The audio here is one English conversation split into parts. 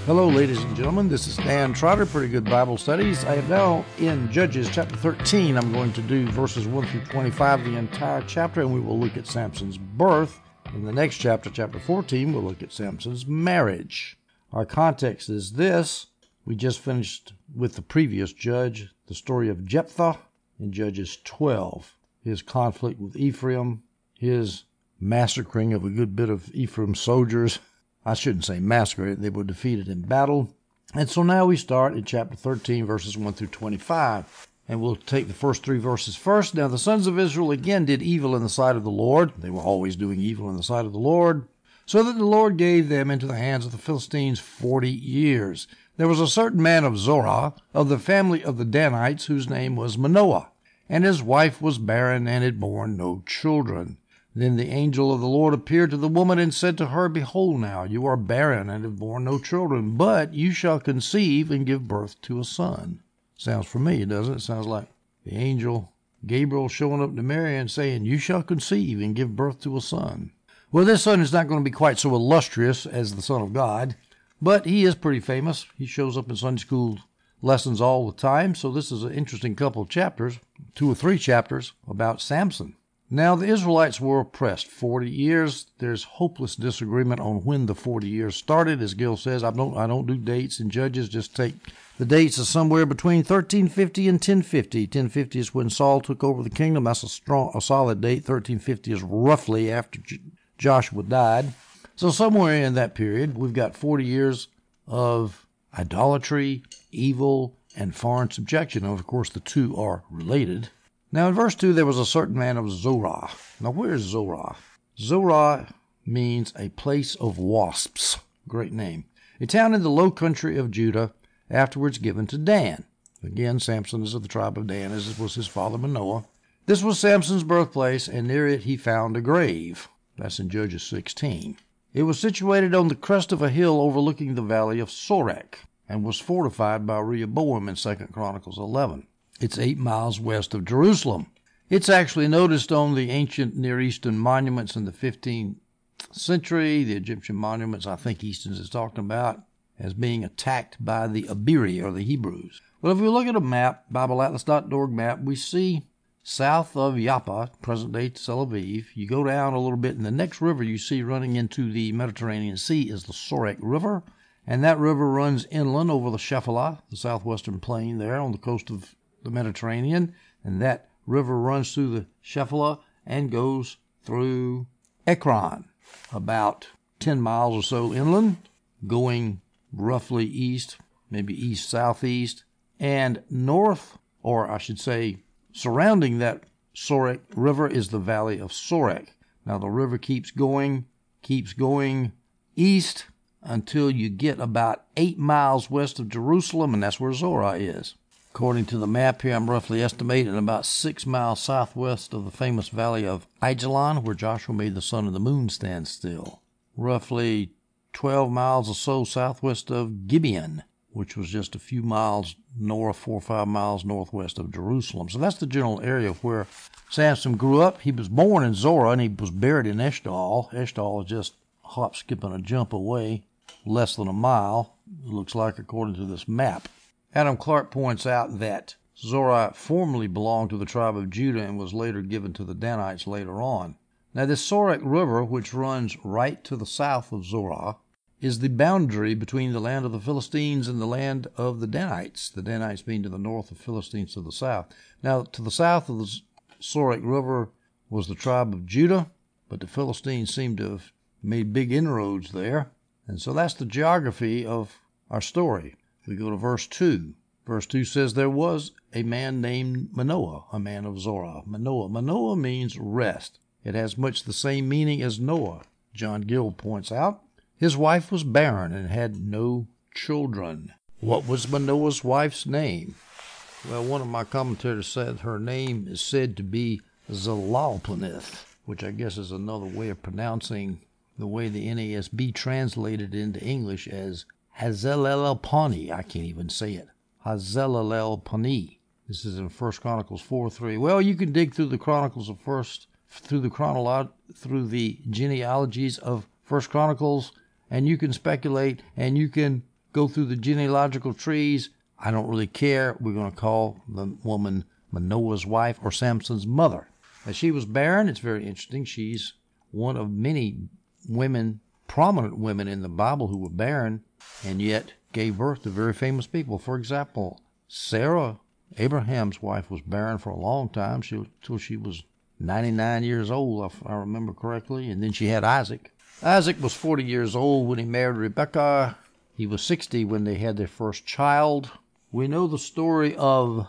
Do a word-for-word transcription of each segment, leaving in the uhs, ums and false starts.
Hello, ladies and gentlemen. This is Dan Trotter, Pretty Good Bible Studies. I am now in Judges chapter thirteen. I'm going to do verses one through twenty-five, the entire chapter, and we will look at Samson's birth. In the next chapter, chapter fourteen, we'll look at Samson's marriage. Our context is this. We just finished with the previous judge, the story of Jephthah in Judges twelve. His conflict with Ephraim, his massacring of a good bit of Ephraim's soldiers. I shouldn't say massacre, they were defeated in battle. And so now we start in chapter thirteen, verses one through twenty-five. And we'll take the first three verses first. Now the sons of Israel again did evil in the sight of the Lord. They were always doing evil in the sight of the Lord. So that the Lord gave them into the hands of the Philistines forty years. There was a certain man of Zorah, of the family of the Danites, whose name was Manoah. And his wife was barren and had borne no children. Then the angel of the Lord appeared to the woman and said to her, Behold now, you are barren and have borne no children, but you shall conceive and give birth to a son. Sounds familiar, doesn't it? It sounds like the angel Gabriel showing up to Mary and saying, You shall conceive and give birth to a son. Well, this son is not going to be quite so illustrious as the Son of God, but he is pretty famous. He shows up in Sunday school lessons all the time, so this is an interesting couple of chapters, two or three chapters about Samson. Now, the Israelites were oppressed forty years. There's hopeless disagreement on when the forty years started. As Gil says, I don't I don't do dates in Judges. Just take the dates of somewhere between thirteen fifty and ten fifty. ten fifty is when Saul took over the kingdom. That's a strong, a solid date. thirteen fifty is roughly after J- Joshua died. So somewhere in that period, we've got forty years of idolatry, evil, and foreign subjection. And of course, the two are related. Now, in verse two, there was a certain man of Zorah. Now, where is Zorah? Zorah means a place of wasps. Great name. A town in the low country of Judah, afterwards given to Dan. Again, Samson is of the tribe of Dan, as was his father Manoah. This was Samson's birthplace, and near it he found a grave. That's in Judges sixteen. It was situated on the crest of a hill overlooking the valley of Sorek, and was fortified by Rehoboam in Second Chronicles eleven. It's eight miles west of Jerusalem. It's actually noticed on the ancient Near Eastern monuments in the fifteenth century, the Egyptian monuments I think Easton's is talking about, as being attacked by the Iberi, or the Hebrews. Well, if we look at a map, Bible Atlas dot org map, we see south of Joppa, present-day Tel Aviv, you go down a little bit, and the next river you see running into the Mediterranean Sea is the Sorek River, and that river runs inland over the Shephelah, the southwestern plain there on the coast of the Mediterranean, and that river runs through the Shephelah and goes through Ekron, about ten miles or so inland, going roughly east, maybe east-southeast, and north, or I should say, surrounding that Sorek River is the valley of Sorek. Now the river keeps going, keeps going east until you get about eight miles west of Jerusalem, and that's where Zorah is. According to the map here, I'm roughly estimating about six miles southwest of the famous valley of Ajalon, where Joshua made the sun and the moon stand still. Roughly twelve miles or so southwest of Gibeon, which was just a few miles north, four or five miles northwest of Jerusalem. So that's the general area where Samson grew up. He was born in Zorah, and he was buried in Eshtaol. Eshtaol is just a hop, skip, and a jump away, less than a mile, it looks like, according to this map. Adam Clark points out that Zorah formerly belonged to the tribe of Judah and was later given to the Danites later on. Now, this Sorek River, which runs right to the south of Zorah, is the boundary between the land of the Philistines and the land of the Danites, the Danites being to the north, the Philistines to the south. Now, to the south of the Sorek River was the tribe of Judah, but the Philistines seem to have made big inroads there. And so that's the geography of our story. We go to verse two. Verse two says, There was a man named Manoah, a man of Zorah. Manoah. Manoah means rest. It has much the same meaning as Noah, John Gill points out. His wife was barren and had no children. What was Manoah's wife's name? Well, one of my commentators said her name is said to be Zelalponeth, which I guess is another way of pronouncing the way the N A S B translated into English as Hazelelelpani. I can't even say it. Hazelelelpani. This is in First Chronicles four three. Well, you can dig through the Chronicles of First, through the chronolo- through the genealogies of First Chronicles, and you can speculate, and you can go through the genealogical trees. I don't really care. We're going to call the woman Manoah's wife or Samson's mother. As she was barren, it's very interesting. She's one of many women, prominent women in the Bible who were barren and yet gave birth to very famous people. For example, Sarah, Abraham's wife, was barren for a long time, she, until she was ninety-nine years old, if I remember correctly, and then she had Isaac. Isaac was forty years old when he married Rebekah. He was sixty when they had their first child. We know the story of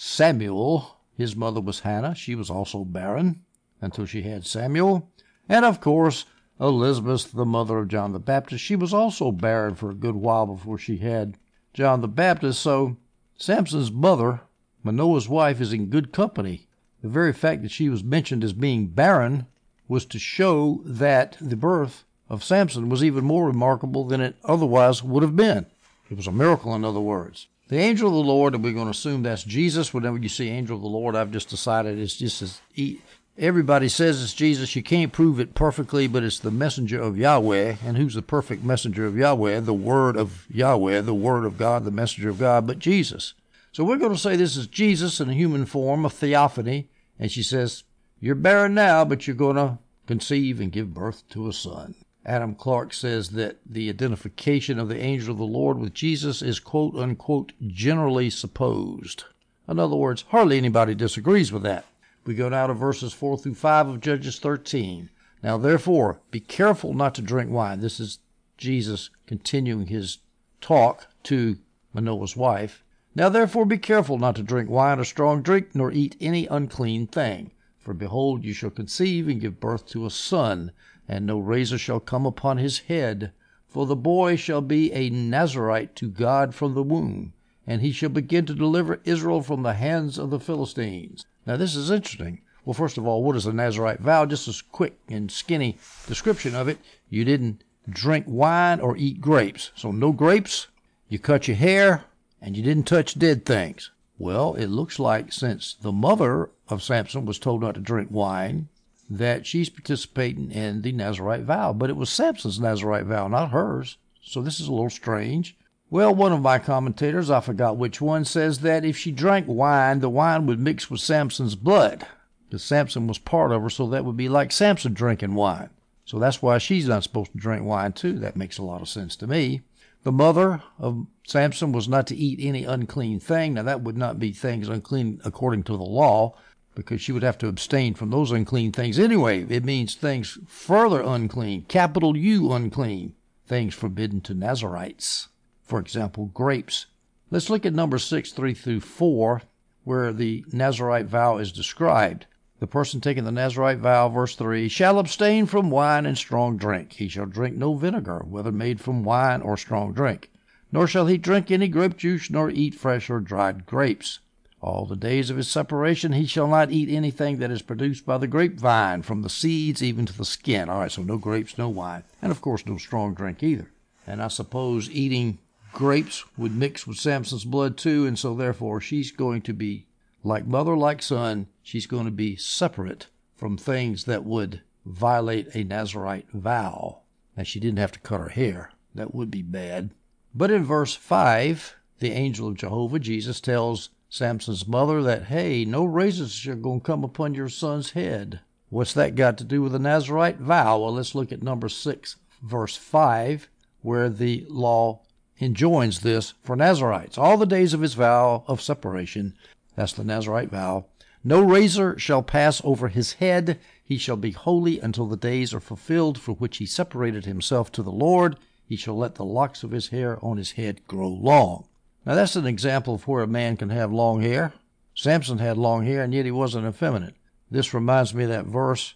Samuel. His mother was Hannah. She was also barren until she had Samuel. And, of course, Elizabeth, the mother of John the Baptist, she was also barren for a good while before she had John the Baptist. So Samson's mother, Manoah's wife, is in good company. The very fact that she was mentioned as being barren was to show that the birth of Samson was even more remarkable than it otherwise would have been. It was a miracle, in other words. The angel of the Lord, and we're going to assume that's Jesus. Whenever you see angel of the Lord, I've just decided it's just as... Everybody says it's Jesus. You can't prove it perfectly, but it's the messenger of Yahweh. And who's the perfect messenger of Yahweh? The word of Yahweh, the word of God, the messenger of God, but Jesus. So we're going to say this is Jesus in a human form, a theophany. And she says, you're barren now, but you're going to conceive and give birth to a son. Adam Clarke says that the identification of the angel of the Lord with Jesus is quote unquote generally supposed. In other words, hardly anybody disagrees with that. We go now to verses four through five of Judges thirteen. Now therefore, be careful not to drink wine. This is Jesus continuing his talk to Manoah's wife. Now therefore be careful not to drink wine or strong drink, nor eat any unclean thing. For behold, you shall conceive and give birth to a son, and no razor shall come upon his head. For the boy shall be a Nazarite to God from the womb, and he shall begin to deliver Israel from the hands of the Philistines. Now this is interesting. Well, first of all, what is a Nazarite vow? Just a quick and skinny description of it. You didn't drink wine or eat grapes. So no grapes, you cut your hair, and you didn't touch dead things. Well, it looks like since the mother of Samson was told not to drink wine, that she's participating in the Nazarite vow. But it was Samson's Nazarite vow, not hers. So this is a little strange. Well, one of my commentators, I forgot which one, says that if she drank wine, the wine would mix with Samson's blood. Because Samson was part of her, so that would be like Samson drinking wine. So that's why she's not supposed to drink wine, too. That makes a lot of sense to me. The mother of Samson was not to eat any unclean thing. Now, that would not be things unclean according to the law, because she would have to abstain from those unclean things anyway. It means things further unclean, capital U unclean, things forbidden to Nazarites. For example, grapes. Let's look at number six, three through four, where the Nazarite vow is described. The person taking the Nazarite vow, verse three, shall abstain from wine and strong drink. He shall drink no vinegar, whether made from wine or strong drink. Nor shall he drink any grape juice, nor eat fresh or dried grapes. All the days of his separation he shall not eat anything that is produced by the grapevine, from the seeds even to the skin. All right, so no grapes, no wine, and of course no strong drink either. And I suppose eating grapes would mix with Samson's blood too, and so therefore she's going to be, like mother, like son, she's going to be separate from things that would violate a Nazarite vow. And she didn't have to cut her hair. That would be bad. But in verse five, the angel of Jehovah, Jesus, tells Samson's mother that, hey, no razors are going to come upon your son's head. What's that got to do with the Nazarite vow? Well, let's look at number six, verse five, where the law enjoins this for Nazarites. All the days of his vow of separation, that's the Nazarite vow, no razor shall pass over his head. He shall be holy until the days are fulfilled for which he separated himself to the Lord. He shall let the locks of his hair on his head grow long. Now that's an example of where a man can have long hair. Samson had long hair, and yet he wasn't effeminate. This reminds me of that verse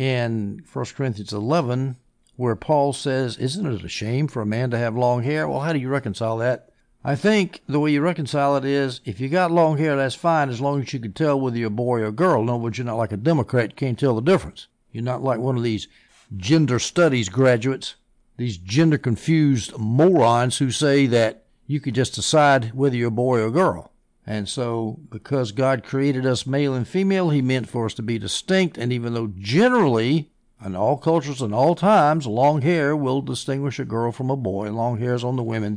in First Corinthians eleven, where Paul says, isn't it a shame for a man to have long hair? Well, how do you reconcile that? I think the way you reconcile it is, if you got long hair, that's fine, as long as you can tell whether you're a boy or a girl. In other words, you're not like a Democrat. You can't tell the difference. You're not like one of these gender studies graduates, these gender-confused morons who say that you could just decide whether you're a boy or a girl. And so, because God created us male and female, he meant for us to be distinct. And even though generally, in all cultures and all times, long hair will distinguish a girl from a boy, long hairs on the women,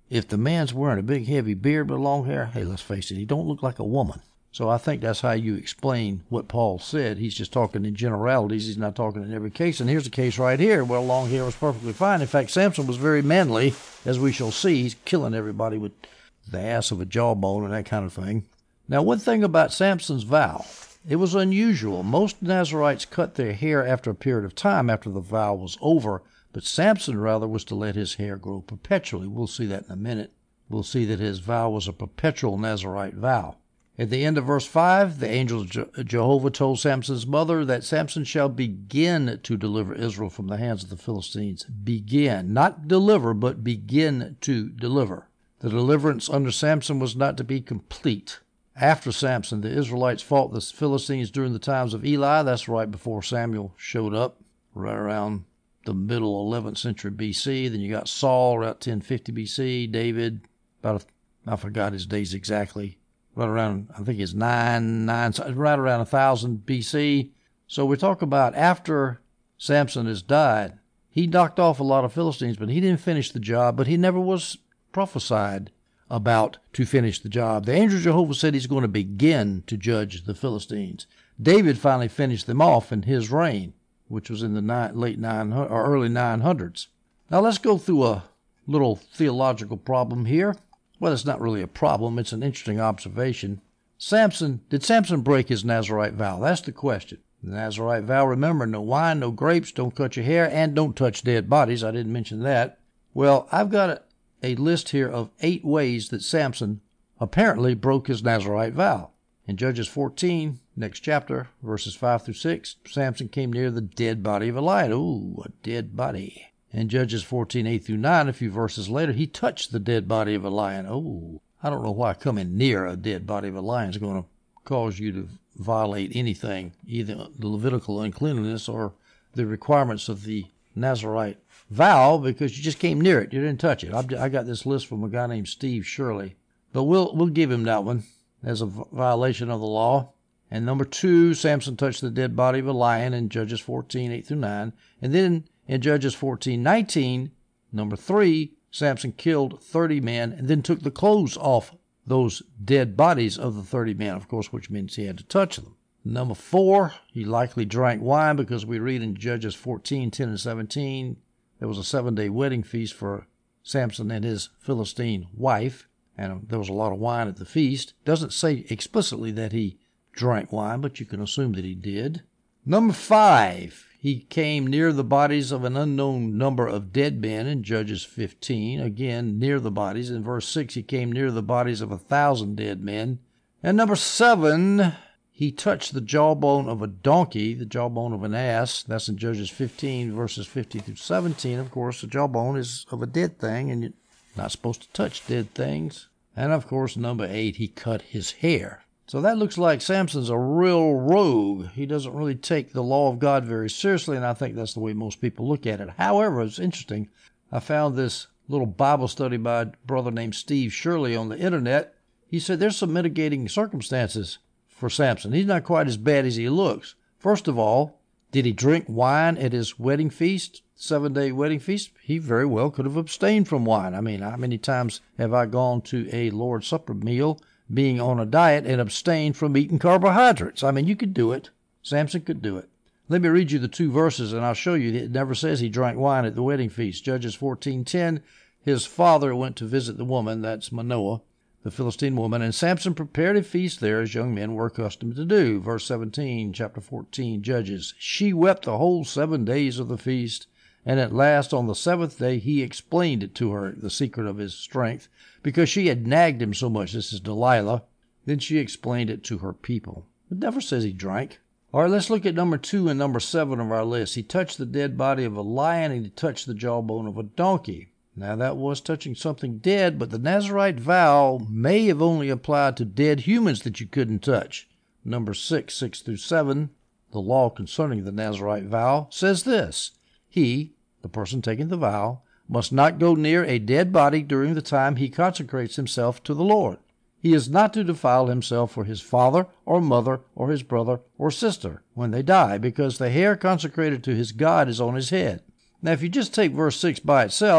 if the man's wearing a big heavy beard with long hair, hey, let's face it, he don't look like a woman. So I think that's how you explain what Paul said. He's just talking in generalities. He's not talking in every case. And here's a case right here where long hair was perfectly fine. In fact, Samson was very manly, as we shall see. He's killing everybody with the ass of a jawbone and that kind of thing. Now, one thing about Samson's vow, it was unusual. Most Nazarites cut their hair after a period of time after the vow was over, but Samson rather was to let his hair grow perpetually. We'll see that in a minute. We'll see that his vow was a perpetual Nazarite vow. At the end of verse five, the angel of Je- Jehovah told Samson's mother that Samson shall begin to deliver Israel from the hands of the Philistines. Begin. Not deliver, but begin to deliver. The deliverance under Samson was not to be complete. After Samson, the Israelites fought the Philistines during the times of Eli. That's right before Samuel showed up, right around the middle eleventh century B C. Then you got Saul around ten fifty B C, David, about, a, I forgot his days exactly, right around, I think it's nine, nine, right around one thousand B C. So we talk about after Samson has died, he knocked off a lot of Philistines, but he didn't finish the job, but he never was prophesied about to finish the job. The angel of Jehovah said he's going to begin to judge the Philistines. David finally finished them off in his reign, which was in the nine, late nine or early nine hundreds. Now let's go through a little theological problem here. Well, it's not really a problem. It's an interesting observation. Samson, did Samson break his Nazarite vow? That's the question. The Nazarite vow, remember, no wine, no grapes, don't cut your hair, and don't touch dead bodies. I didn't mention that. Well, I've got a, a list here of eight ways that Samson apparently broke his Nazarite vow. In Judges fourteen, next chapter, verses five through six, Samson came near the dead body of a lion. Ooh, a dead body. In Judges fourteen, eight through nine, a few verses later, he touched the dead body of a lion. Oh, I don't know why coming near a dead body of a lion is going to cause you to violate anything, either the Levitical uncleanliness or the requirements of the Nazarite vow, because you just came near it. You didn't touch it. I got this list from a guy named Steve Shirley. But we'll we'll give him that one as a violation of the law. And number two, Samson touched the dead body of a lion in Judges fourteen, eight through nine. And then in Judges fourteen, nineteen, number three, Samson killed thirty men and then took the clothes off those dead bodies of the thirty men, of course, which means he had to touch them. Number four, he likely drank wine, because we read in Judges fourteen, ten and seventeen, there was a seven-day wedding feast for Samson and his Philistine wife, and there was a lot of wine at the feast. Doesn't say explicitly that he drank wine, but you can assume that he did. Number five, he came near the bodies of an unknown number of dead men in Judges fifteen. Again, near the bodies. In verse six, he came near the bodies of a thousand dead men. And number seven, he touched the jawbone of a donkey, the jawbone of an ass. That's in Judges fifteen, verses fifty through seventeen. Of course, the jawbone is of a dead thing, and you're not supposed to touch dead things. And, of course, number eight, he cut his hair. So that looks like Samson's a real rogue. He doesn't really take the law of God very seriously, and I think that's the way most people look at it. However, it's interesting. I found this little Bible study by a brother named Steve Shirley on the internet. He said there's some mitigating circumstances for Samson. He's not quite as bad as he looks. First of all, did he drink wine at his wedding feast, seven-day wedding feast? He very well could have abstained from wine. I mean, how many times have I gone to a Lord's Supper meal being on a diet and abstained from eating carbohydrates? I mean, you could do it. Samson could do it. Let me read you the two verses, and I'll show you. It never says he drank wine at the wedding feast. Judges fourteen ten, his father went to visit the woman, that's Manoah, the Philistine woman, and Samson prepared a feast there as young men were accustomed to do. Verse seventeen, chapter fourteen, Judges. She wept the whole seven days of the feast, and at last on the seventh day he explained it to her, the secret of his strength, because she had nagged him so much. This is Delilah. Then she explained it to her people. It never says he drank. All right, let's look at number two and number seven of our list. He touched the dead body of a lion, and he touched the jawbone of a donkey. Now, that was touching something dead, but the Nazarite vow may have only applied to dead humans that you couldn't touch. Number six, six through seven, the law concerning the Nazarite vow, says this: he, the person taking the vow, must not go near a dead body during the time he consecrates himself to the Lord. He is not to defile himself for his father or mother or his brother or sister when they die, because the hair consecrated to his God is on his head. Now, if you just take verse six by itself,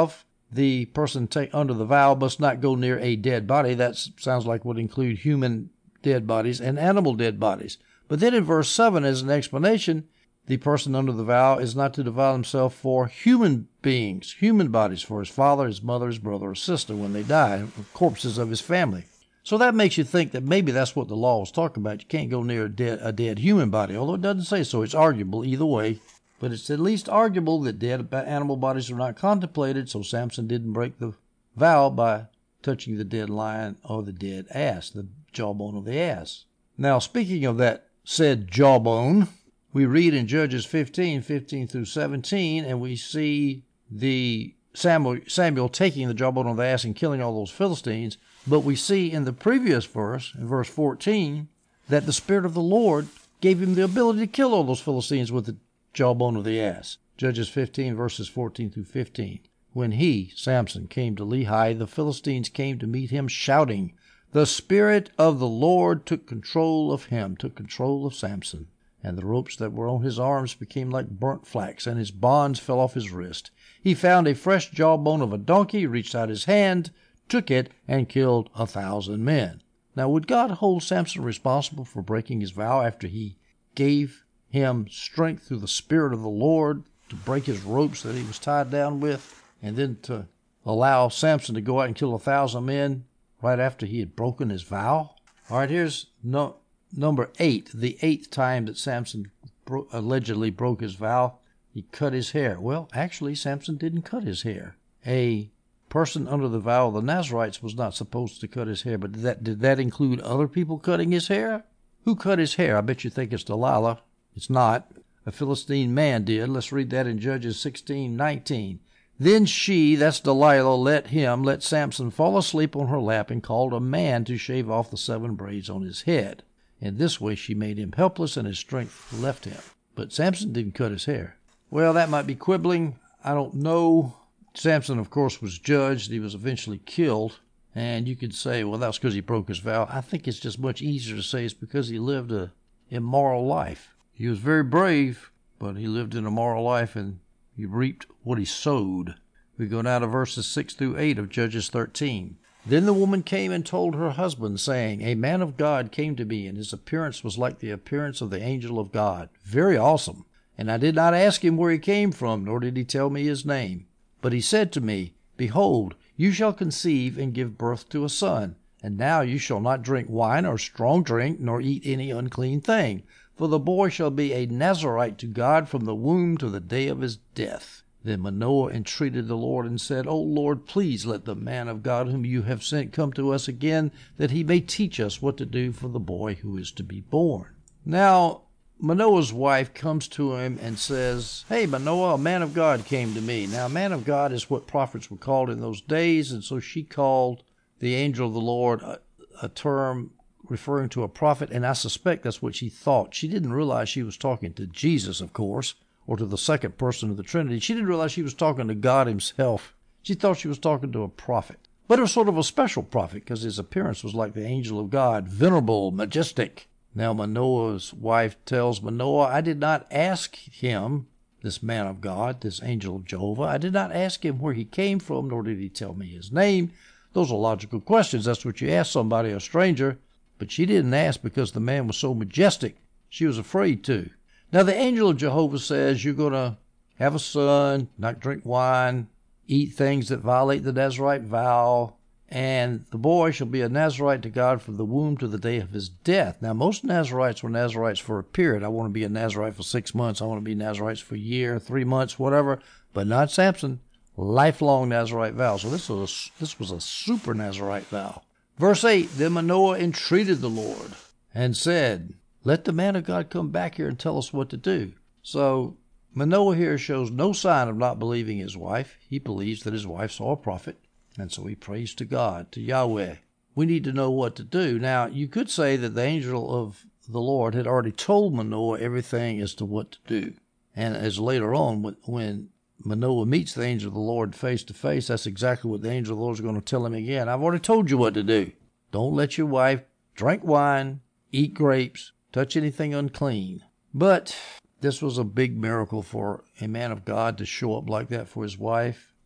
the person take under the vow must not go near a dead body. That sounds like would include human dead bodies and animal dead bodies. But then in verse seven, as an explanation, the person under the vow is not to defile himself for human beings, human bodies, for his father, his mother, his brother, or sister when they die, corpses of his family. So that makes you think that maybe that's what the law was talking about. You can't go near a dead, a dead human body, although it doesn't say so. It's arguable either way. But it's at least arguable that dead animal bodies are not contemplated, so Samson didn't break the vow by touching the dead lion or the dead ass, the jawbone of the ass. Now, speaking of that said jawbone, we read in Judges fifteen, fifteen through seventeen, and we see the Samuel, Samuel taking the jawbone of the ass and killing all those Philistines. But we see in the previous verse, in verse fourteen, that the Spirit of the Lord gave him the ability to kill all those Philistines with the jawbone of the ass. Judges fifteen, verses fourteen through fifteen. When he, Samson, came to Lehi, the Philistines came to meet him shouting. The Spirit of the Lord took control of him, took control of Samson. And the ropes that were on his arms became like burnt flax, and his bonds fell off his wrist. He found a fresh jawbone of a donkey, reached out his hand, took it, and killed a thousand men. Now, would God hold Samson responsible for breaking his vow after he gave him strength through the Spirit of the Lord to break his ropes that he was tied down with, and then to allow Samson to go out and kill a thousand men right after he had broken his vow? All right, here's no... Number eight, the eighth time that Samson bro- allegedly broke his vow, he cut his hair. Well, actually, Samson didn't cut his hair. A person under the vow of the Nazarites was not supposed to cut his hair, but did that, did that include other people cutting his hair? Who cut his hair? I bet you think it's Delilah. It's not. A Philistine man did. Let's read that in Judges sixteen, nineteen. Then she, that's Delilah, let him, let Samson fall asleep on her lap and called a man to shave off the seven braids on his head. In this way she made him helpless and his strength left him. But Samson didn't cut his hair. Well, that might be quibbling. I don't know. Samson, of course, was judged. He was eventually killed. And you could say, well, that's because he broke his vow. I think it's just much easier to say it's because he lived a immoral life. He was very brave, but he lived an immoral life and he reaped what he sowed. We go now to verses six through eight of Judges thirteen. Then the woman came and told her husband, saying, A man of God came to me, and his appearance was like the appearance of the angel of God. Very awesome. And I did not ask him where he came from, nor did he tell me his name. But he said to me, Behold, you shall conceive and give birth to a son. And now you shall not drink wine or strong drink, nor eat any unclean thing. For the boy shall be a Nazarite to God from the womb to the day of his death. Then Manoah entreated the Lord and said, O Lord, please let the man of God whom you have sent come to us again, that he may teach us what to do for the boy who is to be born. Now, Manoah's wife comes to him and says, Hey, Manoah, a man of God came to me. Now, a man of God is what prophets were called in those days, and so she called the angel of the Lord a, a term referring to a prophet, and I suspect that's what she thought. She didn't realize she was talking to Jesus, of course, or to the second person of the Trinity. She didn't realize she was talking to God himself. She thought she was talking to a prophet. But it was sort of a special prophet because his appearance was like the angel of God, venerable, majestic. Now Manoah's wife tells Manoah, I did not ask him, this man of God, this angel of Jehovah, I did not ask him where he came from, nor did he tell me his name. Those are logical questions. That's what you ask somebody, a stranger. But she didn't ask because the man was so majestic. She was afraid to. Now, the angel of Jehovah says you're going to have a son, not drink wine, eat things that violate the Nazarite vow, and the boy shall be a Nazarite to God from the womb to the day of his death. Now, most Nazarites were Nazarites for a period. I want to be a Nazarite for six months. I want to be Nazarites for a year, three months, whatever, but not Samson. Lifelong Nazarite vow. So this was a, this was a super Nazarite vow. Verse eight, Then Manoah entreated the Lord and said, Let the man of God come back here and tell us what to do. So Manoah here shows no sign of not believing his wife. He believes that his wife saw a prophet, and so he prays to God, to Yahweh. We need to know what to do. Now, you could say that the angel of the Lord had already told Manoah everything as to what to do. And as later on, when Manoah meets the angel of the Lord face to face, that's exactly what the angel of the Lord is going to tell him again. I've already told you what to do. Don't let your wife drink wine, eat grapes, touch anything unclean. But this was a big miracle for a man of God to show up like that for his wife.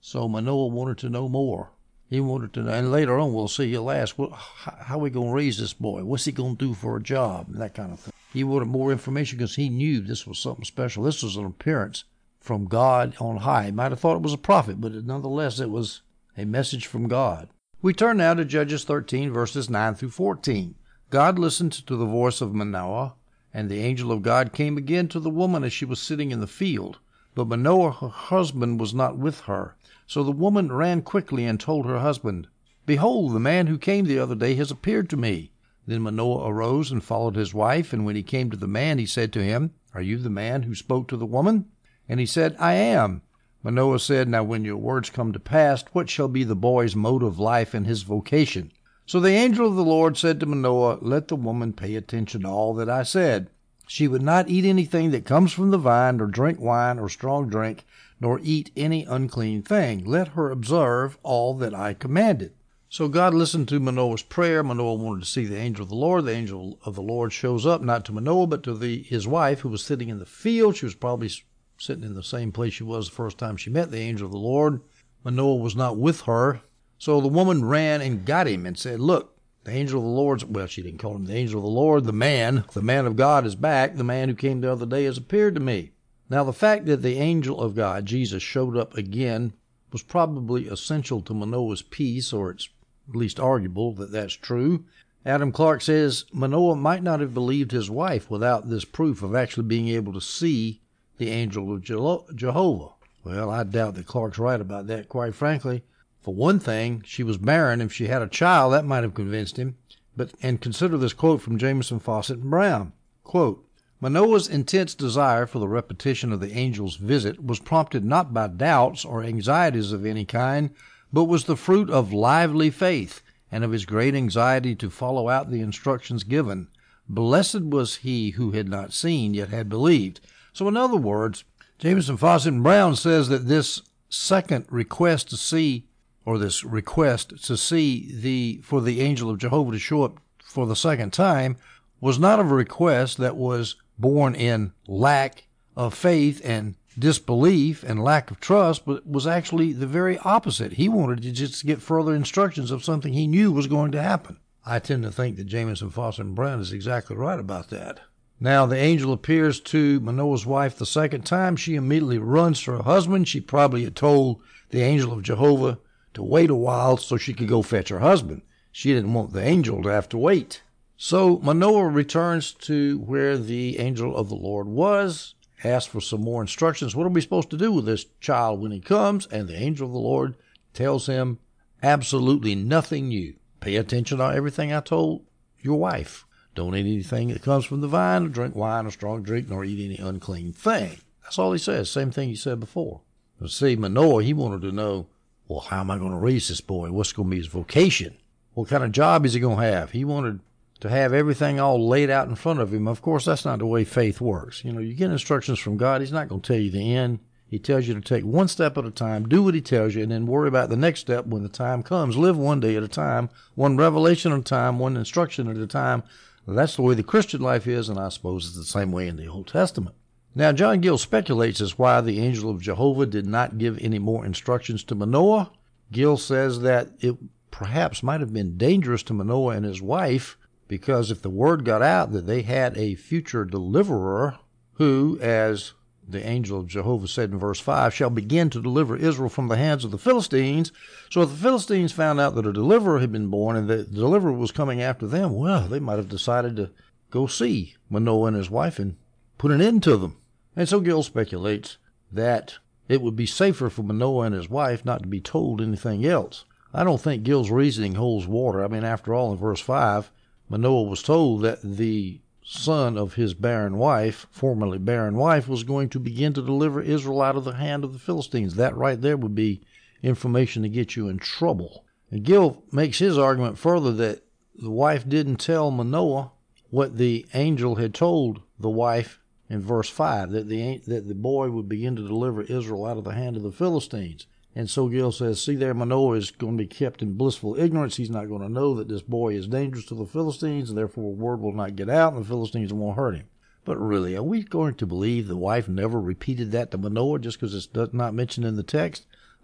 So Manoah wanted to know more. He wanted to know, and later on we'll see, he'll ask, well, how are we going to raise this boy? What's he going to do for a job? And that kind of thing. He wanted more information because he knew this was something special. This was an appearance from God on high. He might have thought it was a prophet, but nonetheless it was a message from God. We turn now to Judges thirteen, verses nine through fourteen. God listened to the voice of Manoah, and the angel of God came again to the woman as she was sitting in the field. But Manoah, her husband, was not with her. So the woman ran quickly and told her husband, Behold, the man who came the other day has appeared to me. Then Manoah arose and followed his wife, and when he came to the man, he said to him, Are you the man who spoke to the woman? And he said, I am. Manoah said, Now when your words come to pass, what shall be the boy's mode of life and his vocation? So the angel of the Lord said to Manoah, Let the woman pay attention to all that I said. She would not eat anything that comes from the vine, or drink wine or strong drink, nor eat any unclean thing. Let her observe all that I commanded. So God listened to Manoah's prayer. Manoah wanted to see the angel of the Lord. The angel of the Lord shows up, not to Manoah, but to the, his wife, who was sitting in the field. She was probably sitting in the same place she was the first time she met the angel of the Lord. Manoah was not with her. So the woman ran and got him and said, Look, the angel of the Lord's, well, she didn't call him the angel of the Lord, the man, the man of God is back. The man who came the other day has appeared to me. Now, the fact that the angel of God, Jesus, showed up again was probably essential to Manoah's peace, or it's at least arguable that that's true. Adam Clark says Manoah might not have believed his wife without this proof of actually being able to see the angel of Jehovah. Well, I doubt that Clark's right about that, quite frankly. For one thing, she was barren. If she had a child, that might have convinced him. But and consider this quote from Jamieson, Fausset, and Brown. Quote, Manoah's intense desire for the repetition of the angel's visit was prompted not by doubts or anxieties of any kind, but was the fruit of lively faith and of his great anxiety to follow out the instructions given. Blessed was he who had not seen, yet had believed. So in other words, Jamieson, Fausset, and Brown says that this second request to see, or this request to see the, for the angel of Jehovah to show up for the second time, was not a request that was born in lack of faith and disbelief and lack of trust, but was actually the very opposite. He wanted to just get further instructions of something he knew was going to happen. I tend to think that Jamieson, Fausset, and Brown is exactly right about that. Now, the angel appears to Manoah's wife the second time. She immediately runs to her husband. She probably had told the angel of Jehovah to wait a while so she could go fetch her husband. She didn't want the angel to have to wait. So Manoah returns to where the angel of the Lord was, asks for some more instructions. What are we supposed to do with this child when he comes? And the angel of the Lord tells him absolutely nothing new. Pay attention to everything I told your wife. Don't eat anything that comes from the vine, or drink wine or strong drink, nor eat any unclean thing. That's all he says. Same thing he said before. But see, Manoah, he wanted to know, well, how am I going to raise this boy? What's going to be his vocation? What kind of job is he going to have? He wanted to have everything all laid out in front of him. Of course, that's not the way faith works. You know, you get instructions from God. He's not going to tell you the end. He tells you to take one step at a time, do what he tells you, and then worry about the next step when the time comes. Live one day at a time, one revelation at a time, one instruction at a time. That's the way the Christian life is, and I suppose it's the same way in the Old Testament. Now, John Gill speculates as why the angel of Jehovah did not give any more instructions to Manoah. Gill says that it perhaps might have been dangerous to Manoah and his wife, because if the word got out that they had a future deliverer who, as the angel of Jehovah said in verse five, shall begin to deliver Israel from the hands of the Philistines. So if the Philistines found out that a deliverer had been born and the deliverer was coming after them, well, they might have decided to go see Manoah and his wife and put an end to them. And so Gill speculates that it would be safer for Manoah and his wife not to be told anything else. I don't think Gill's reasoning holds water. I mean, after all, in verse five, Manoah was told that the son of his barren wife, formerly barren wife, was going to begin to deliver Israel out of the hand of the Philistines. That right there would be information to get you in trouble. And Gill makes his argument further that the wife didn't tell Manoah what the angel had told the wife in verse five, that the that the boy would begin to deliver Israel out of the hand of the Philistines. And so Gill says, see there, Manoah is going to be kept in blissful ignorance. He's not going to know that this boy is dangerous to the Philistines, and therefore word will not get out, and the Philistines won't hurt him. But really, are we going to believe the wife never repeated that to Manoah just because it's not mentioned in the text?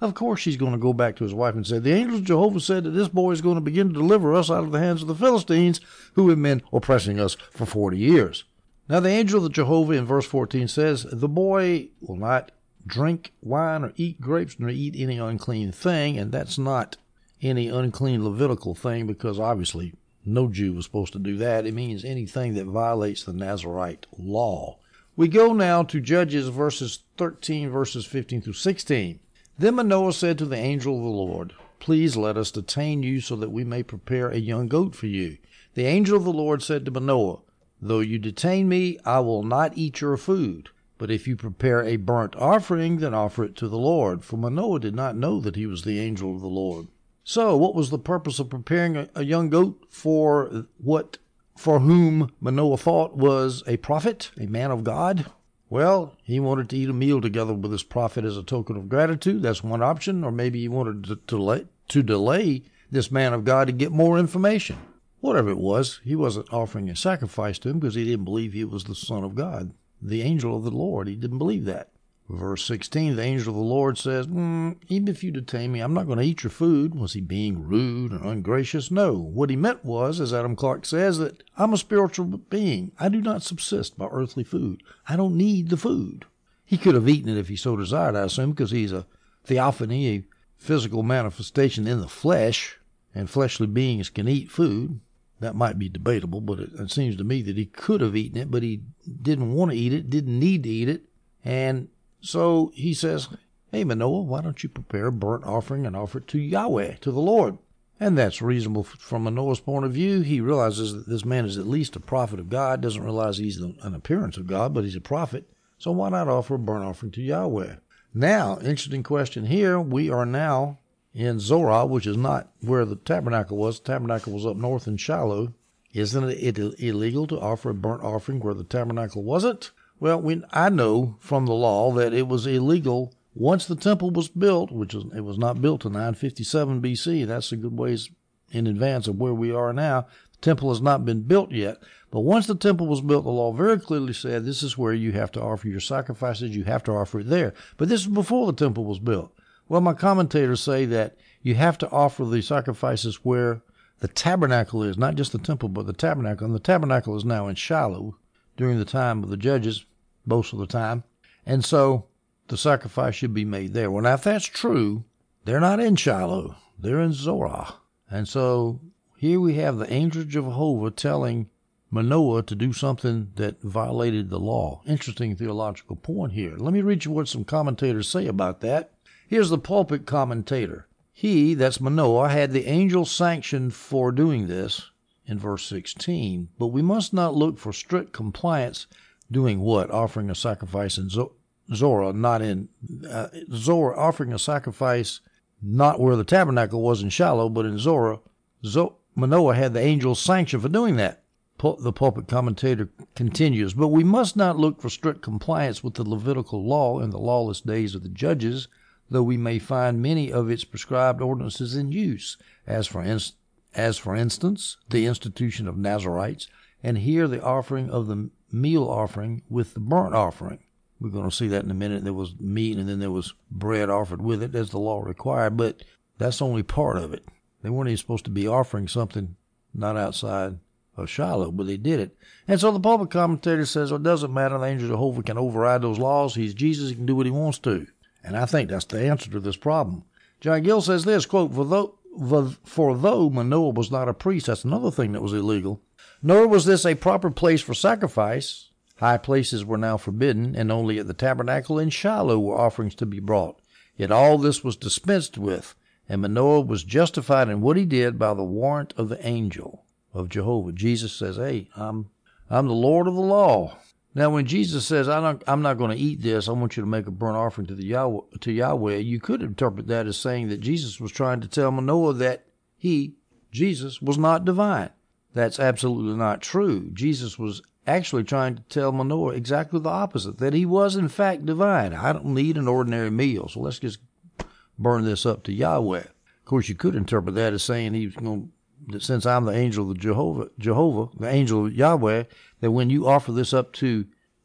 Of course she's going to go back to his wife and say, the angel of Jehovah said that this boy is going to begin to deliver us out of the hands of the Philistines who have been oppressing us for forty years. Now the angel of Jehovah in verse fourteen says, the boy will not drink wine or eat grapes nor eat any unclean thing, and that's not any unclean Levitical thing because obviously no Jew was supposed to do that. It means anything that violates the Nazirite law. We go now to Judges verses thirteen, verses fifteen through sixteen. Then Manoah said to the angel of the Lord, please let us detain you so that we may prepare a young goat for you. The angel of the Lord said to Manoah, though you detain me, I will not eat your food. But if you prepare a burnt offering, then offer it to the Lord. For Manoah did not know that he was the angel of the Lord. So what was the purpose of preparing a, a young goat for what, for whom Manoah thought was a prophet, a man of God? Well, he wanted to eat a meal together with his prophet as a token of gratitude. That's one option. Or maybe he wanted to, to, delay, to delay this man of God to get more information. Whatever it was, he wasn't offering a sacrifice to him because he didn't believe he was the Son of God, the angel of the Lord. He didn't believe that. Verse sixteen, the angel of the Lord says, mm, even if you detain me, I'm not going to eat your food. Was he being rude and ungracious? No. What he meant was, as Adam Clarke says, that I'm a spiritual being. I do not subsist by earthly food. I don't need the food. He could have eaten it if he so desired, I assume, because he's a theophany, a physical manifestation in the flesh, and fleshly beings can eat food. That might be debatable, but it, it seems to me that he could have eaten it, but he didn't want to eat it, didn't need to eat it, and so he says, hey, Manoah, why don't you prepare a burnt offering and offer it to Yahweh, to the Lord? And that's reasonable from Manoah's point of view. He realizes that this man is at least a prophet of God, doesn't realize he's an appearance of God, but he's a prophet. So why not offer a burnt offering to Yahweh? Now, interesting question here. We are now in Zorah, which is not where the tabernacle was. The tabernacle was up north in Shiloh. Isn't it illegal to offer a burnt offering where the tabernacle wasn't? Well, we, I know from the law that it was illegal once the temple was built, which was, it was not built in nine fifty-seven B C. That's a good ways in advance of where we are now. The temple has not been built yet. But once the temple was built, the law very clearly said this is where you have to offer your sacrifices. You have to offer it there. But this is before the temple was built. Well, my commentators say that you have to offer the sacrifices where the tabernacle is, not just the temple, but the tabernacle. And the tabernacle is now in Shiloh during the time of the judges, most of the time. And so the sacrifice should be made there. Well, now, if that's true, they're not in Shiloh. They're in Zorah. And so here we have the angel of Jehovah telling Manoah to do something that violated the law. Interesting theological point here. Let me read you what some commentators say about that. Here's the pulpit commentator. He, that's Manoah, had the angel sanctioned for doing this in verse sixteen. But we must not look for strict compliance. Doing what? Offering a sacrifice in Zorah, not in uh, Zorah, offering a sacrifice not where the tabernacle was in Shiloh, but in Zorah. Zo- Manoah had the angel's sanction for doing that. Pul- the pulpit commentator continues, but we must not look for strict compliance with the Levitical law in the lawless days of the judges, though we may find many of its prescribed ordinances in use, as for, in- as for instance, the institution of Nazirites, and here the offering of the meal offering with the burnt offering. We're going to see that in a minute. There was meat and then there was bread offered with it as the law required, but that's only part of it. They weren't even supposed to be offering something not outside of Shiloh, but they did it. And so the pulpit commentator says, well, it doesn't matter. The angel of Jehovah can override those laws. He's Jesus. He can do what he wants to. And I think that's the answer to this problem. John Gill says this, quote, for though, for though Manoah was not a priest, that's another thing that was illegal, nor was this a proper place for sacrifice. High places were now forbidden, and only at the tabernacle in Shiloh were offerings to be brought. Yet all this was dispensed with, and Manoah was justified in what he did by the warrant of the angel of Jehovah. Jesus says, hey, I'm I'm the Lord of the law. Now, when Jesus says, I don't, I'm not going to eat this, I want you to make a burnt offering to the Yahweh, to Yahweh, you could interpret that as saying that Jesus was trying to tell Manoah that he, Jesus, was not divine. That's absolutely not true. Jesus was actually trying to tell Manoah exactly the opposite, that he was in fact divine. I don't need an ordinary meal, so let's just burn this up to Yahweh. Of course, you could interpret that as saying he was going to, that since I'm the angel of Jehovah, Jehovah, the angel of Yahweh, that when you offer this up to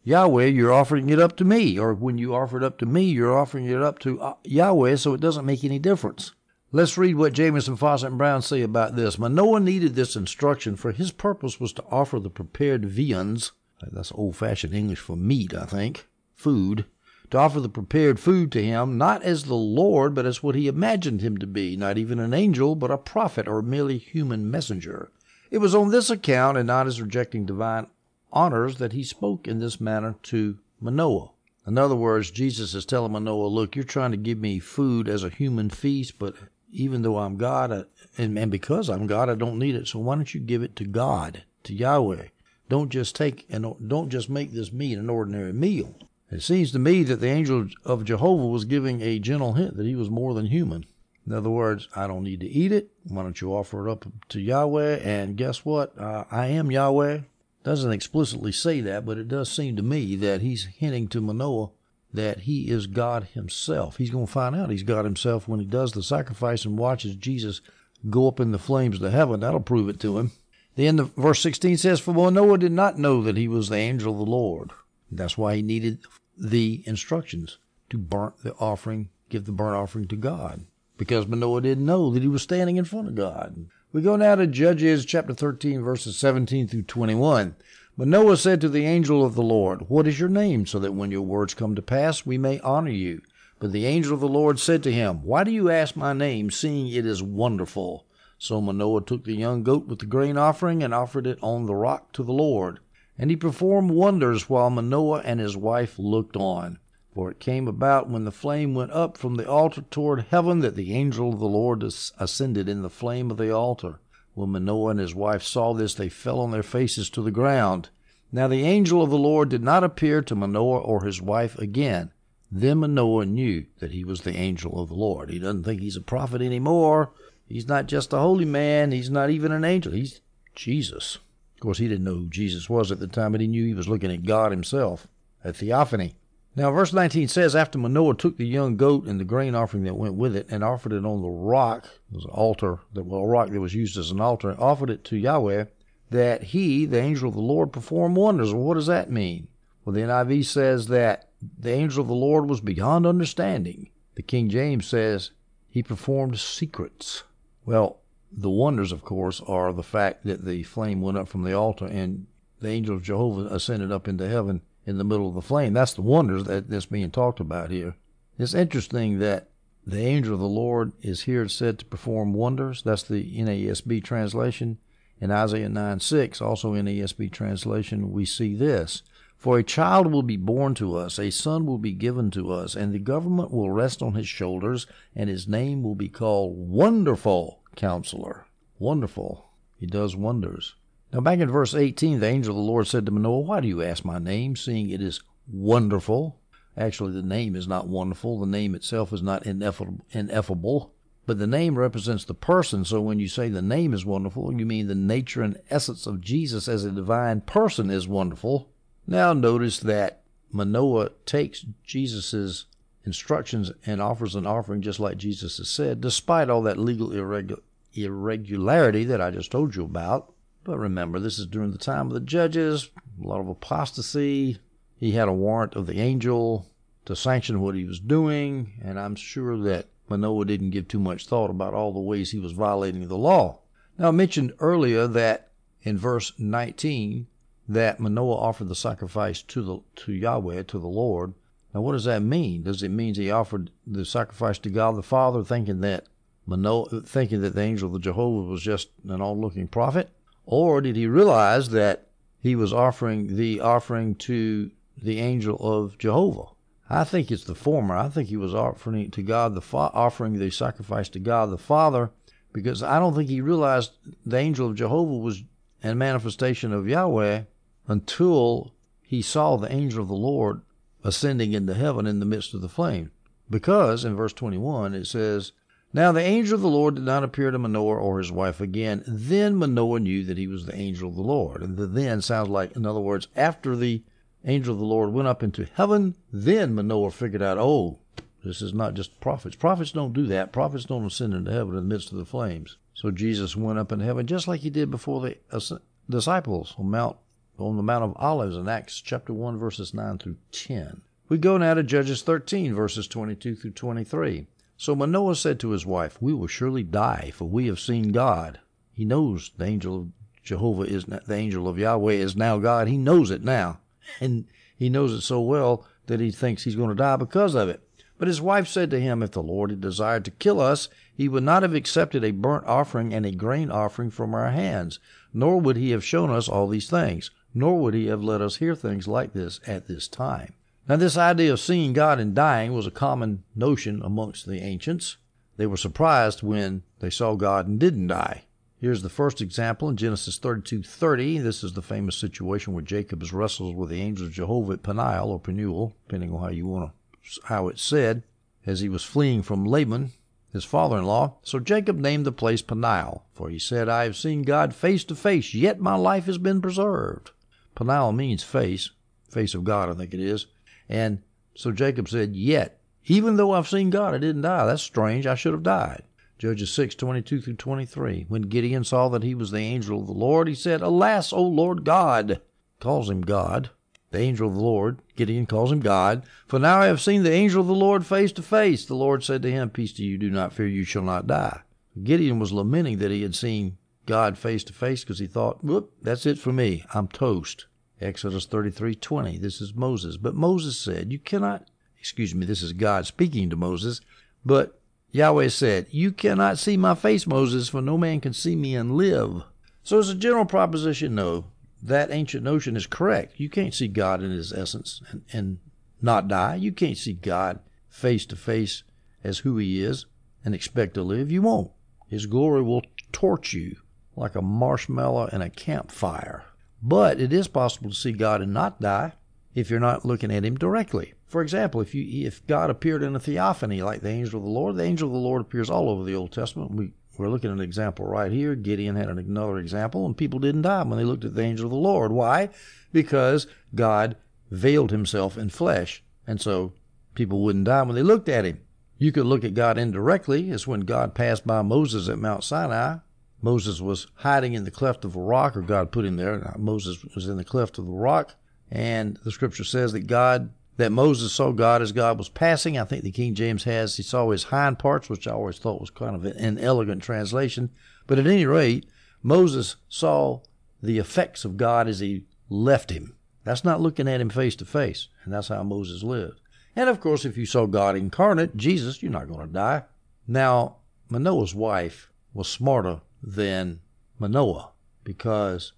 Yahweh, you're offering it up to me. Or when you offer it up to me, you're offering it up to Yahweh, so it doesn't make any difference. Let's read what Jamieson, Fausset, and Brown say about this. Manoah needed this instruction, for his purpose was to offer the prepared viands. That's old-fashioned English for meat, I think. Food. To offer the prepared food to him, not as the Lord, but as what he imagined him to be, not even an angel, but a prophet or merely human messenger. It was on this account, and not as rejecting divine honors, that he spoke in this manner to Manoah. In other words, Jesus is telling Manoah, look, you're trying to give me food as a human feast, but even though I'm God, I, and, and because I'm God, I don't need it, so why don't you give it to God, to Yahweh? Don't just take and don't just make this meat an ordinary meal. It seems to me that the angel of Jehovah was giving a gentle hint that he was more than human. In other words, I don't need to eat it. Why don't you offer it up to Yahweh? And guess what? Uh, I am Yahweh. Doesn't explicitly say that, but it does seem to me that he's hinting to Manoah that he is God himself. He's going to find out he's God himself when he does the sacrifice and watches Jesus go up in the flames to heaven. That'll prove it to him. Then the verse sixteen says, for Manoah did not know that he was the angel of the Lord. That's why he needed the instructions to burn the offering, give the burnt offering to God, because Manoah didn't know that he was standing in front of God. We go now to Judges chapter thirteen, verses seventeen through twenty-one. Manoah said to the angel of the Lord, what is your name, so that when your words come to pass, we may honor you? But the angel of the Lord said to him, why do you ask my name, seeing it is wonderful? So Manoah took the young goat with the grain offering and offered it on the rock to the Lord. And he performed wonders while Manoah and his wife looked on. For it came about when the flame went up from the altar toward heaven that the angel of the Lord ascended in the flame of the altar. When Manoah and his wife saw this, they fell on their faces to the ground. Now the angel of the Lord did not appear to Manoah or his wife again. Then Manoah knew that he was the angel of the Lord. He doesn't think he's a prophet anymore. He's not just a holy man. He's not even an angel. He's Jesus. Of course, he didn't know who Jesus was at the time, but he knew he was looking at God himself, a theophany. Now, verse nineteen says, after Manoah took the young goat and the grain offering that went with it and offered it on the rock, it was an altar, that, well, a rock that was used as an altar, and offered it to Yahweh, that he, the angel of the Lord, performed wonders. Well, what does that mean? Well, the N I V says that the angel of the Lord was beyond understanding. The King James says he performed secrets. Well, the wonders, of course, are the fact that the flame went up from the altar and the angel of Jehovah ascended up into heaven in the middle of the flame. That's the wonders that, that's being talked about here. It's interesting that the angel of the Lord is here said to perform wonders. That's the N A S B translation. In Isaiah nine six, also N A S B translation, we see this. For a child will be born to us, a son will be given to us, and the government will rest on his shoulders, and his name will be called Wonderful Counselor. Wonderful. He does wonders. Now back in verse eighteen, the angel of the Lord said to Manoah, why do you ask my name, seeing it is wonderful? Actually, the name is not wonderful. The name itself is not ineffable, ineffable. But the name represents the person, so when you say the name is wonderful, you mean the nature and essence of Jesus as a divine person is wonderful. Now notice that Manoah takes Jesus' instructions and offers an offering just like Jesus has said, despite all that legal irregu- irregularity that I just told you about. But remember, this is during the time of the judges, a lot of apostasy. He had a warrant of the angel to sanction what he was doing, and I'm sure that Manoah didn't give too much thought about all the ways he was violating the law. Now, I mentioned earlier that in verse nineteen, that Manoah offered the sacrifice to the to Yahweh, to the Lord. Now, what does that mean? Does it mean he offered the sacrifice to God the Father, thinking that Manoah, thinking that the angel of Jehovah was just an all-looking prophet? Or did he realize that he was offering the offering to the angel of Jehovah? I think it's the former. I think he was offering to God the Fa- offering the sacrifice to God the Father, because I don't think he realized the angel of Jehovah was a manifestation of Yahweh until he saw the angel of the Lord ascending into heaven in the midst of the flame. Because in verse twenty-one it says, now the angel of the Lord did not appear to Manoah or his wife again. Then Manoah knew that he was the angel of the Lord. And the then sounds like, in other words, after the angel of the Lord went up into heaven, then Manoah figured out, oh, this is not just prophets. Prophets don't do that. Prophets don't ascend into heaven in the midst of the flames. So Jesus went up in heaven just like he did before the disciples on Mount on the Mount of Olives in Acts chapter one, verses nine through ten. We go now to Judges thirteen, verses twenty-two through twenty-three. So Manoah said to his wife, "We will surely die, for we have seen God." He knows the angel of Jehovah is not, the angel of Yahweh is now God. He knows it now. And he knows it so well that he thinks he's going to die because of it. But his wife said to him, "If the Lord had desired to kill us, he would not have accepted a burnt offering and a grain offering from our hands, nor would he have shown us all these things, nor would he have let us hear things like this at this time." Now, this idea of seeing God and dying was a common notion amongst the ancients. They were surprised when they saw God and didn't die. Here's the first example in Genesis thirty-two thirty. This is the famous situation where Jacob is wrestled with the angel of Jehovah at Peniel, or Peniel, depending on how you want to, how it's said, as he was fleeing from Laban, his father-in-law. So Jacob named the place Peniel, for he said, "I have seen God face to face, yet my life has been preserved." Peniel means face, face of God, I think it is. And so Jacob said, "Yet, even though I've seen God, I didn't die. That's strange. I should have died." Judges six, twenty-two through twenty-three. When Gideon saw that he was the angel of the Lord, he said, "Alas, O Lord God," calls him God, the angel of the Lord. Gideon calls him God. "For now I have seen the angel of the Lord face to face." The Lord said to him, "Peace to you, do not fear, you shall not die." Gideon was lamenting that he had seen God face to face because he thought, "Whoop, that's it for me. I'm toast." Exodus thirty-three twenty. This is Moses. But Moses said, "You cannot," excuse me, this is God speaking to Moses, but Yahweh said, "You cannot see my face, Moses, for no man can see me and live." So as a general proposition, no, that ancient notion is correct. You can't see God in his essence and, and not die. You can't see God face to face as who he is and expect to live. You won't. His glory will torch you like a marshmallow in a campfire. But it is possible to see God and not die if you're not looking at him directly. For example, if you if God appeared in a theophany like the angel of the Lord, the angel of the Lord appears all over the Old Testament. We, we're looking at an example right here. Gideon had another example, and people didn't die when they looked at the angel of the Lord. Why? Because God veiled himself in flesh, and so people wouldn't die when they looked at him. You could look at God indirectly, as when God passed by Moses at Mount Sinai. Moses was hiding in the cleft of a rock, or God put him there. Moses was in the cleft of the rock, and the scripture says that God, that Moses saw God as God was passing. I think the King James has, he saw his hind parts, which I always thought was kind of an inelegant translation. But at any rate, Moses saw the effects of God as he left him. That's not looking at him face to face, and that's how Moses lived. And of course, if you saw God incarnate, Jesus, you're not going to die. Now, Manoah's wife was smarter than Manoah, because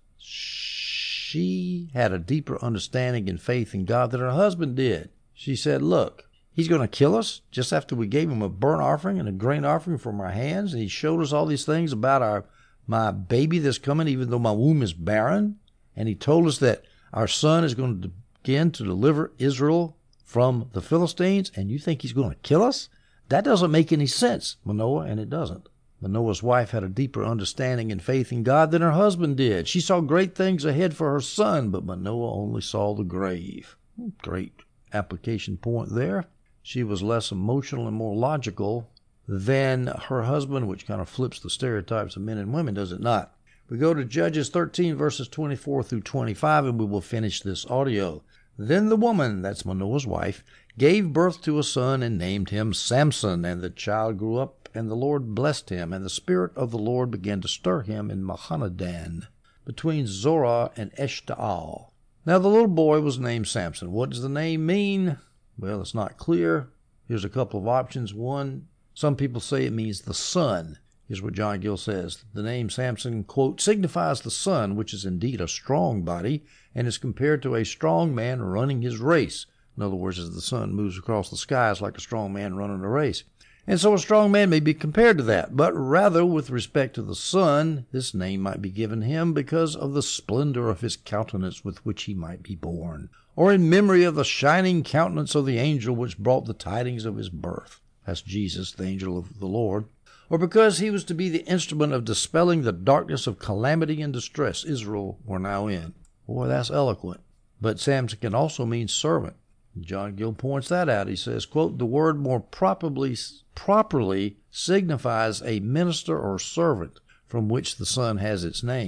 she had a deeper understanding and faith in God than her husband did. She said, "Look, he's going to kill us just after we gave him a burnt offering and a grain offering from our hands, and he showed us all these things about our my baby that's coming, even though my womb is barren, and he told us that our son is going to begin to deliver Israel from the Philistines, and you think he's going to kill us? That doesn't make any sense, Manoah," and it doesn't. Manoah's wife had a deeper understanding and faith in God than her husband did. She saw great things ahead for her son, but Manoah only saw the grave. Great application point there. She was less emotional and more logical than her husband, which kind of flips the stereotypes of men and women, does it not? We go to Judges thirteen, verses twenty-four through twenty-five, and we will finish this audio. Then the woman, that's Manoah's wife, gave birth to a son and named him Samson, and the child grew up, and the Lord blessed him, and the Spirit of the Lord began to stir him in Mahanadan, between Zorah and Eshtaol. Now the little boy was named Samson. What does the name mean? Well, it's not clear. Here's a couple of options. One, some people say it means the sun. Here's what John Gill says. The name Samson, quote, signifies the sun, which is indeed a strong body, and is compared to a strong man running his race. In other words, as the sun moves across the skies like a strong man running a race. And so a strong man may be compared to that, but rather with respect to the sun, this name might be given him because of the splendor of his countenance with which he might be born, or in memory of the shining countenance of the angel which brought the tidings of his birth. That's Jesus, the angel of the Lord. Or because he was to be the instrument of dispelling the darkness of calamity and distress Israel were now in. Boy, that's eloquent. But Samson can also mean servant. John Gill points that out. He says, quote, the word more properly, properly signifies a minister or servant from which the son has its name.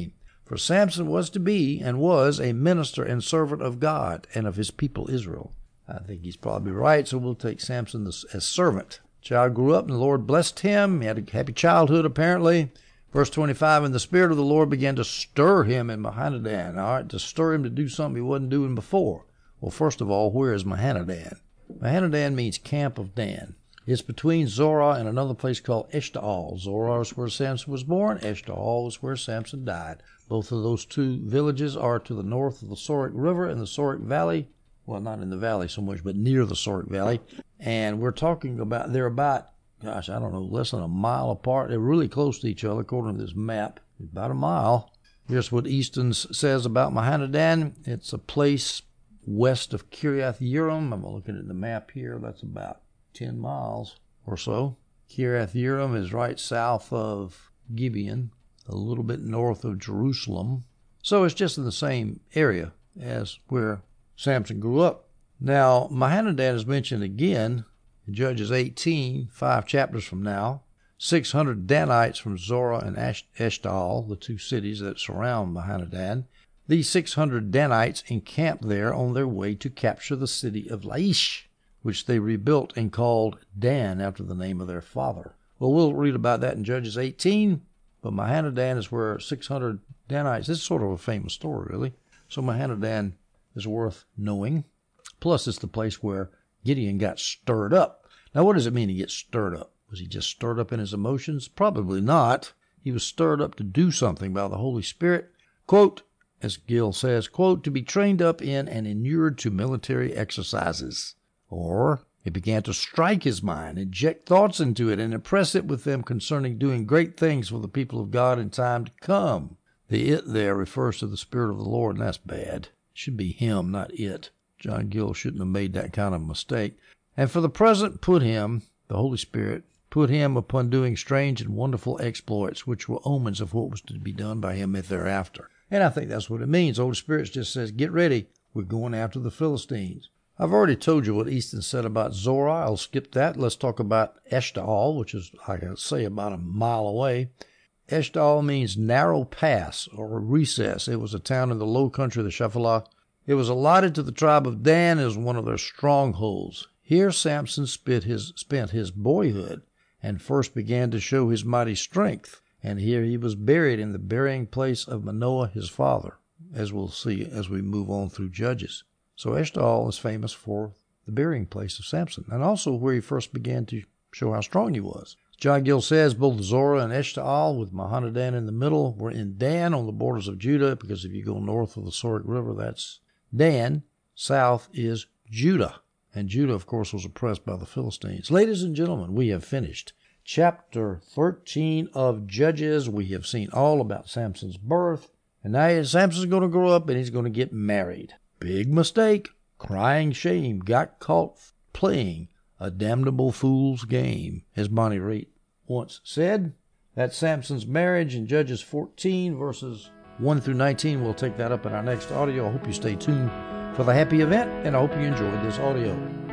For Samson was to be and was a minister and servant of God and of his people Israel. I think he's probably right, so we'll take Samson as servant. Child grew up and the Lord blessed him. He had a happy childhood apparently. Verse twenty-five, and the Spirit of the Lord began to stir him in Mahanadan. All right, to stir him to do something he wasn't doing before. Well, first of all, where is Mahanadan? Mahanadan means camp of Dan. It's between Zorah and another place called Eshtaol. Zorah is where Samson was born. Eshtaol is where Samson died. Both of those two villages are to the north of the Sorek River in the Sorek Valley. Well, not in the valley so much, but near the Sorek Valley. And we're talking about, they're about, gosh, I don't know, less than a mile apart. They're really close to each other, according to this map. About a mile. Here's what Easton says about Mahanadan. It's a place west of Kiriath Yearim. I'm looking at the map here. That's about ten miles or so. Kiriath Yearim is right south of Gibeon, a little bit north of Jerusalem. So it's just in the same area as where Samson grew up. Now, Mahanadan is mentioned again in Judges eighteen, five chapters from now. six hundred Danites from Zorah and Eshtaol, the two cities that surround Mahanadan. These six hundred Danites encamped there on their way to capture the city of Laish, which they rebuilt and called Dan after the name of their father. Well, we'll read about that in Judges eighteen, but Mahanadan is where six hundred Danites, this is sort of a famous story, really. So Mahanadan is worth knowing. Plus, it's the place where Gideon got stirred up. Now, what does it mean to get stirred up? Was he just stirred up in his emotions? Probably not. He was stirred up to do something by the Holy Spirit. Quote, as Gill says, quote, to be trained up in and inured to military exercises. Or it began to strike his mind, inject thoughts into it, and impress it with them concerning doing great things for the people of God in time to come. The it there refers to the Spirit of the Lord, and that's bad. It should be him, not it. John Gill shouldn't have made that kind of mistake. And for the present put him, the Holy Spirit, put him upon doing strange and wonderful exploits, which were omens of what was to be done by him thereafter. And I think that's what it means. The Holy Spirit just says, get ready. We're going after the Philistines. I've already told you what Easton said about Zorah. I'll skip that. Let's talk about Eshtaol, which is, like I say, about a mile away. Eshtaol means narrow pass or recess. It was a town in the low country of the Shephelah. It was allotted to the tribe of Dan as one of their strongholds. Here Samson spent his, spent his boyhood and first began to show his mighty strength. And here he was buried in the burying place of Manoah, his father, as we'll see as we move on through Judges. So Eshtaol is famous for the burying place of Samson, and also where he first began to show how strong he was. John Gill says both Zorah and Eshtaol, with Mahanadan in the middle, were in Dan on the borders of Judah, because if you go north of the Sorek River, that's Dan. South is Judah. And Judah, of course, was oppressed by the Philistines. Ladies and gentlemen, we have finished chapter thirteen of Judges. We have seen all about Samson's birth. And now Samson's going to grow up and he's going to get married. Big mistake. Crying shame. Got caught playing a damnable fool's game, as Bonnie Raitt once said. That's Samson's marriage in Judges fourteen, verses one through nineteen. We'll take that up in our next audio. I hope you stay tuned for the happy event, and I hope you enjoyed this audio.